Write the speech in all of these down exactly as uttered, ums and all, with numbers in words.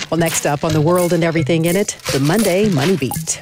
Well, next up on The World and Everything in It, the Monday Money Beat.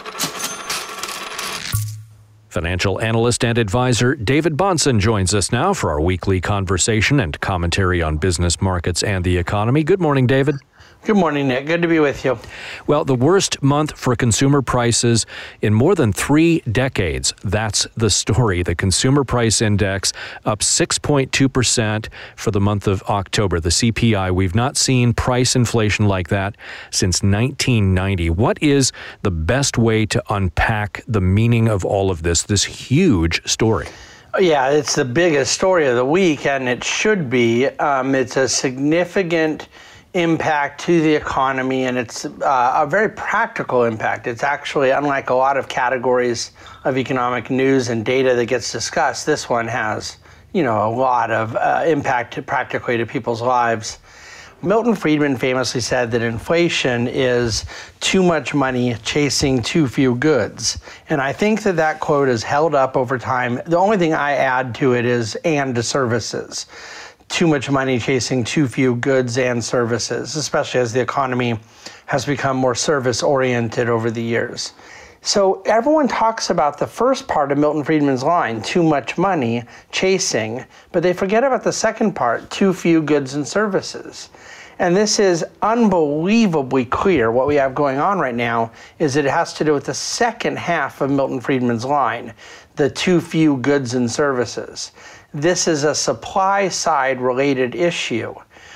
Financial analyst and advisor David Bahnsen joins us now for our weekly conversation and commentary on business markets and the economy. Good morning, David. Good morning, Nick. Good to be with you. Well, the worst month for consumer prices in more than three decades. That's the story. The Consumer Price Index up six point two percent for the month of October. The C P I, we've not seen price inflation like that since nineteen ninety. What is the best way to unpack the meaning of all of this, this huge story? Yeah, it's the biggest story of the week, and it should be. Um, it's a significant impact to the economy, and it's uh, a very practical impact. It's actually, unlike a lot of categories of economic news and data that gets discussed, this one has, you know, a lot of uh, impact to, practically to people's lives. Milton Friedman famously said that inflation is too much money chasing too few goods. And I think that that quote is held up over time. The only thing I add to it is and to services. Too much money chasing too few goods and services, especially as the economy has become more service-oriented over the years. So everyone talks about the first part of Milton Friedman's line, too much money chasing, but they forget about the second part, too few goods and services. And this is unbelievably clear. What we have going on right now is that it has to do with the second half of Milton Friedman's line, the too few goods and services. This is a supply side related issue.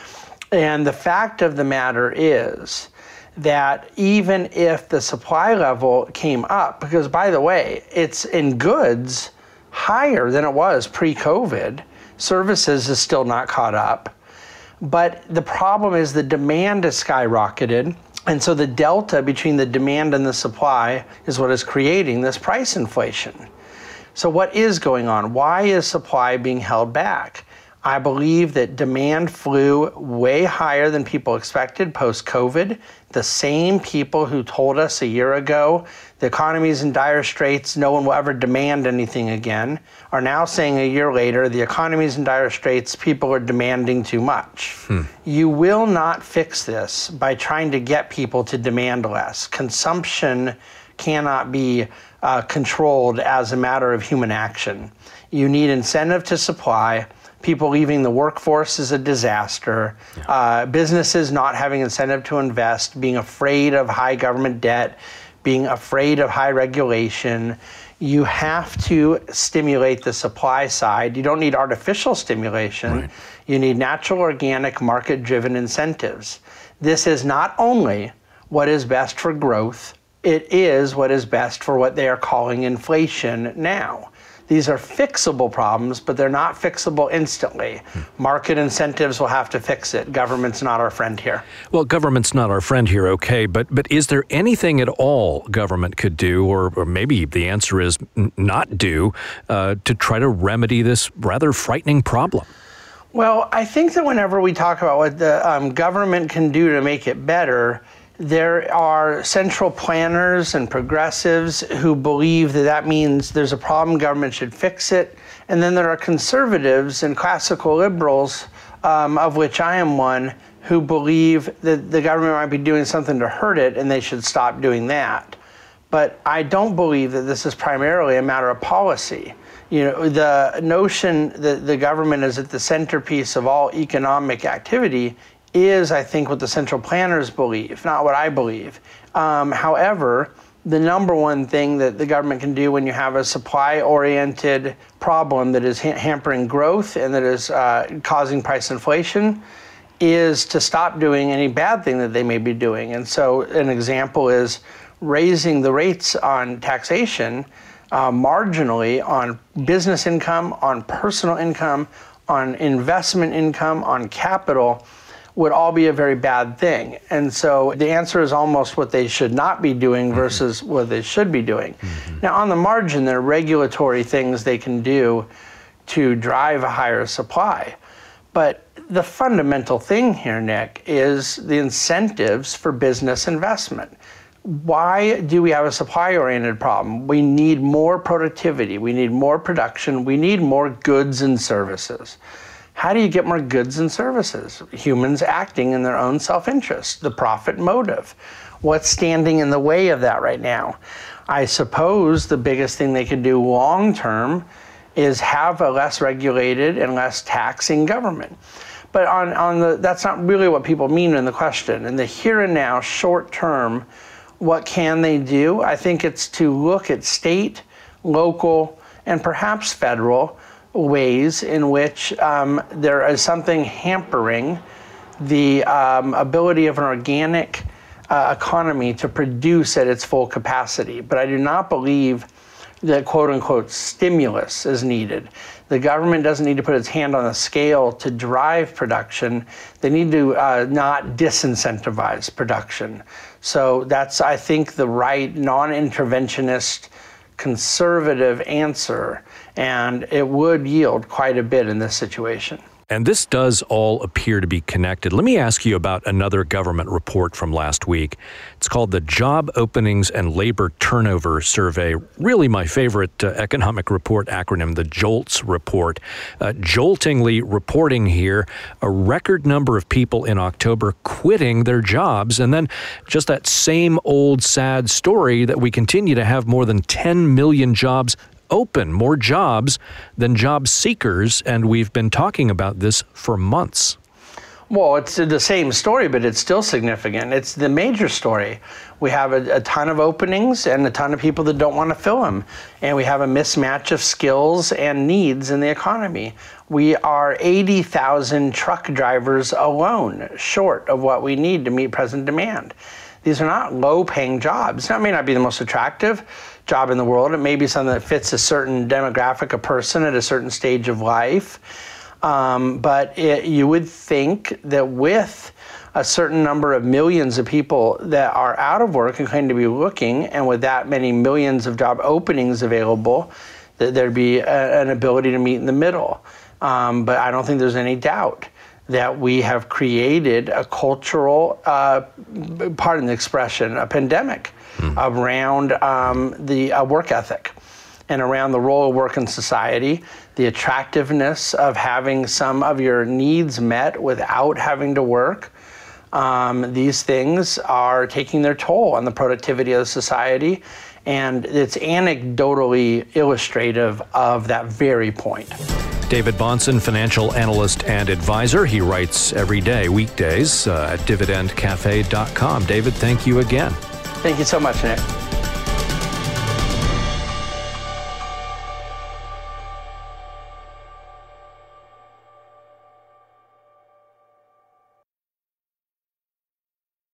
And the fact of the matter is that even if the supply level came up, because by the way, it's in goods higher than it was pre-COVID, services is still not caught up. But the problem is the demand has skyrocketed. And so the delta between the demand and the supply is what is creating this price inflation. So what is going on? Why is supply being held back? I believe that demand flew way higher than people expected post-COVID. The same people who told us a year ago the economy is in dire straits, no one will ever demand anything again, are now saying a year later the economy is in dire straits, people are demanding too much. Hmm. You will not fix this by trying to get people to demand less. Consumption cannot be uh, controlled as a matter of human action. You need incentive to supply. People leaving the workforce is a disaster. Yeah. Uh, businesses not having incentive to invest, being afraid of high government debt, being afraid of high regulation. You have to stimulate the supply side. You don't need artificial stimulation. Right. You need natural, organic, market-driven incentives. This is not only what is best for growth, it is what is best for what they are calling inflation now. These are fixable problems, but they're not fixable instantly. Hmm. Market incentives will have to fix it. Government's not our friend here. Well, government's not our friend here, okay, but but is there anything at all government could do, or, or maybe the answer is n- not do, uh, to try to remedy this rather frightening problem? Well, I think that whenever we talk about what the um, government can do to make it better, there are central planners and progressives who believe that that means there's a problem, government should fix it. And then there are conservatives and classical liberals, um, of which I am one, who believe that the government might be doing something to hurt it and they should stop doing that. But I don't believe that this is primarily a matter of policy. You know, the notion that the government is at the centerpiece of all economic activity is, I think, what the central planners believe, not what I believe. Um, however, the number one thing that the government can do when you have a supply-oriented problem that is ha- hampering growth and that is uh, causing price inflation is to stop doing any bad thing that they may be doing. And so an example is raising the rates on taxation uh, marginally on business income, on personal income, on investment income, on capital, would all be a very bad thing. And so the answer is almost what they should not be doing versus mm-hmm. what they should be doing. Mm-hmm. Now, on the margin, there are regulatory things they can do to drive a higher supply. But the fundamental thing here, Nick, is the incentives for business investment. Why do we have a supply-oriented problem? We need more productivity. We need more production. We need more goods and services. How do you get more goods and services? Humans acting in their own self-interest, the profit motive. What's standing in the way of that right now? I suppose the biggest thing they could do long-term is have a less regulated and less taxing government. But on, on the, that's not really what people mean in the question. In the here and now, short-term, what can they do? I think it's to look at state, local, and perhaps federal ways in which um, there is something hampering the um, ability of an organic uh, economy to produce at its full capacity. But I do not believe that quote-unquote stimulus is needed. The government doesn't need to put its hand on the scale to drive production. They need to uh, not disincentivize production. So that's, I think, the right non-interventionist conservative answer, and it would yield quite a bit in this situation. And this does all appear to be connected. Let me ask you about another government report from last week. It's called the Job Openings and Labor Turnover Survey. Really my favorite uh, economic report acronym, the JOLTS report. Uh, joltingly reporting here a record number of people in October quitting their jobs. And then just that same old sad story that we continue to have more than ten million jobs open, more jobs than job seekers, and we've been talking about this for months. Well, it's the same story, but it's still significant. It's the major story. We have a, a ton of openings and a ton of people that don't want to fill them, and we have a mismatch of skills and needs in the economy. We are eighty thousand truck drivers alone short of what we need to meet present demand. These are not low-paying jobs. That may not be the most attractive job in the world. It may be something that fits a certain demographic of person at a certain stage of life. Um, but it, you would think that with a certain number of millions of people that are out of work and going to be looking, and with that many millions of job openings available, that there'd be a, an ability to meet in the middle. Um, but I don't think there's any doubt that we have created a cultural, uh, pardon the expression, a pandemic mm. around um, the uh, work ethic and around the role of work in society, the attractiveness of having some of your needs met without having to work. Um, these things are taking their toll on the productivity of the society, and it's anecdotally illustrative of that very point. David Bahnsen, financial analyst and advisor. He writes every day, weekdays, uh, at dividend cafe dot com. David, thank you again. Thank you so much, Nick.